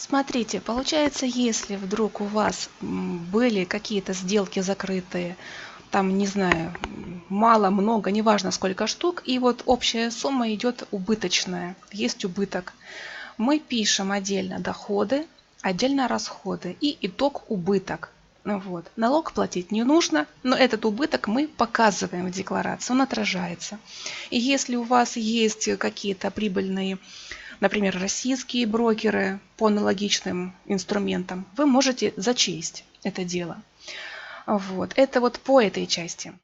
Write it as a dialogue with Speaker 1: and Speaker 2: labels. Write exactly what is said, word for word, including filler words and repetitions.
Speaker 1: Смотрите, получается, если вдруг у вас были какие-то сделки закрытые, там, не знаю, мало, много, неважно сколько штук, и вот общая сумма идет убыточная, есть убыток. Мы пишем отдельно доходы, отдельно расходы и итог убыток. Вот. Налог платить не нужно, но этот убыток мы показываем в декларации, он отражается. И если у вас есть какие-то прибыльные, например, российские брокеры по аналогичным инструментам, вы можете зачесть это дело. Вот. Это вот по этой части.